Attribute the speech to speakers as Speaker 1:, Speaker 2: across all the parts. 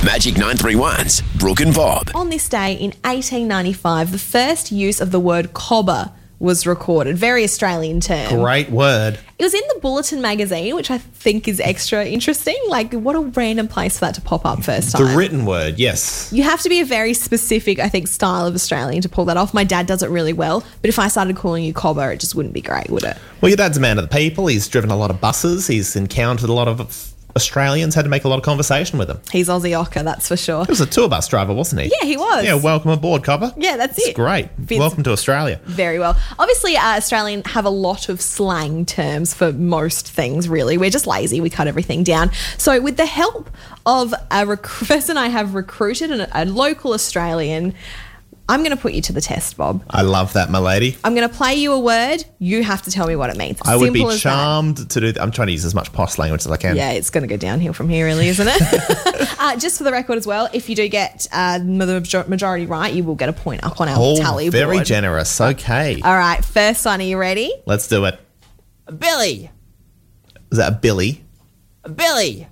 Speaker 1: Magic 931's Brooke and Bob.
Speaker 2: On this day in 1895, the first use of the word cobber was recorded. Very Australian term.
Speaker 3: Great word.
Speaker 2: It was in the Bulletin magazine, which I think is extra interesting. Like, what a random place for that to pop up first time.
Speaker 3: The written word, yes.
Speaker 2: You have to be a very specific, I think, style of Australian to pull that off. My dad does it really well, but if I started calling you cobber, it just wouldn't be great, would it?
Speaker 3: Well, your dad's a man of the people. He's driven a lot of buses. He's encountered a lot of Australians, had to make a lot of conversation with them.
Speaker 2: He's Aussie Ocker, that's for sure.
Speaker 3: He was a tour bus driver, wasn't he?
Speaker 2: Yeah, he was.
Speaker 3: Yeah, welcome aboard, Cobber.
Speaker 2: Yeah, that's it.
Speaker 3: It's great. Welcome to Australia.
Speaker 2: Very well. Obviously, Australians have a lot of slang terms for most things, really. We're just lazy. We cut everything down. So with the help of a person I have recruited, a local Australian, I'm going to put you to the test, Bob.
Speaker 3: I love that, my lady.
Speaker 2: I'm going to play you a word. You have to tell me what it means.
Speaker 3: I would be
Speaker 2: Simple as that.
Speaker 3: charmed to do that. I'm trying to use as much posh language as I can.
Speaker 2: Yeah, it's going to go downhill from here, really, isn't it? Just for the record as well, if you do get the majority right, you will get a point up on our tally board.
Speaker 3: Very generous. Okay.
Speaker 2: All right, first one. Are you ready?
Speaker 3: Let's do it.
Speaker 4: Billy.
Speaker 3: Is that a Billy?
Speaker 4: Billy.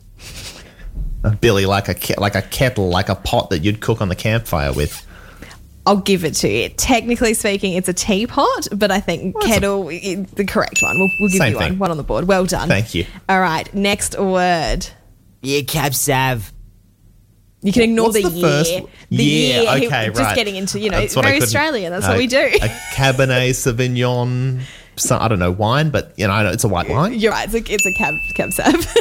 Speaker 3: A Billy, like a kettle, like a pot that you'd cook on the campfire with.
Speaker 2: I'll give it to you. Technically speaking, it's a teapot, but I think kettle is the correct one. We'll give
Speaker 3: Same
Speaker 2: you
Speaker 3: thing.
Speaker 2: one on the board. Well done.
Speaker 3: Thank you.
Speaker 2: All right, next word.
Speaker 4: Yeah, Cab Sav.
Speaker 2: You can ignore
Speaker 3: What's
Speaker 2: the
Speaker 3: the first-
Speaker 2: year.
Speaker 3: Yeah,
Speaker 2: year.
Speaker 3: okay,
Speaker 2: Just
Speaker 3: right.
Speaker 2: getting into,
Speaker 3: That's what I
Speaker 2: very
Speaker 3: couldn't-
Speaker 2: Australian. That's what we do.
Speaker 3: A Cabernet Sauvignon, I don't know, wine, but I know it's a white wine.
Speaker 2: You're right. It's a cab sav.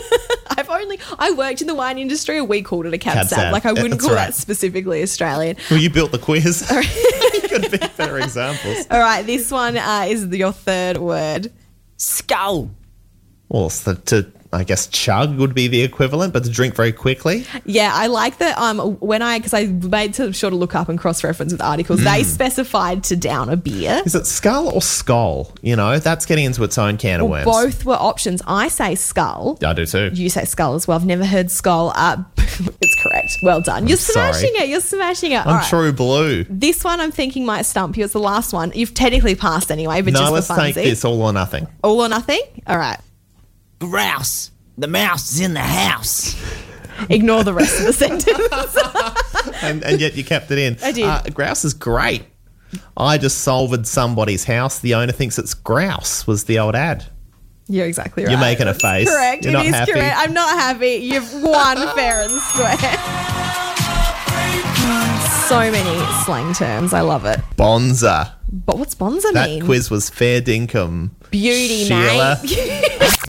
Speaker 2: I worked in the wine industry and we called it a cab sav.
Speaker 3: sav.
Speaker 2: Like I wouldn't
Speaker 3: That's
Speaker 2: call
Speaker 3: right.
Speaker 2: that specifically Australian.
Speaker 3: Well, you built the quiz. You could be better examples.
Speaker 2: All right, this one is your third word.
Speaker 4: Skull.
Speaker 3: Well, so I guess chug would be the equivalent, but to drink very quickly.
Speaker 2: Yeah, I like that. Because I made sure to look up and cross-reference with articles, they specified to down a beer.
Speaker 3: Is it skull or skull? That's getting into its own can of worms.
Speaker 2: Both were options. I say skull.
Speaker 3: I do too.
Speaker 2: You say skull as well. I've never heard skull. It's correct. Well done. You're smashing it. You're smashing it. All
Speaker 3: I'm
Speaker 2: right.
Speaker 3: true blue.
Speaker 2: This one I'm thinking might stump you. It's the last one. You've technically passed anyway, but
Speaker 3: No,
Speaker 2: just
Speaker 3: let's
Speaker 2: for
Speaker 3: take
Speaker 2: funsies.
Speaker 3: this all or nothing.
Speaker 2: All or nothing? All right.
Speaker 4: Grouse. The mouse is in the house.
Speaker 2: Ignore the rest of the sentence.
Speaker 3: And yet you kept it in.
Speaker 2: I did.
Speaker 3: Grouse is great. I just solved somebody's house. The owner thinks it's grouse, was the old ad.
Speaker 2: You're exactly right.
Speaker 3: You're making a
Speaker 2: That's
Speaker 3: face.
Speaker 2: Correct.
Speaker 3: You're
Speaker 2: It
Speaker 3: not
Speaker 2: is
Speaker 3: happy.
Speaker 2: correct. I'm not happy. You've won fair and square. So many slang terms. I love it.
Speaker 3: Bonza.
Speaker 2: But what's bonza
Speaker 3: That
Speaker 2: mean?
Speaker 3: quiz was fair dinkum.
Speaker 2: Beauty,
Speaker 3: Sheila.
Speaker 2: mate.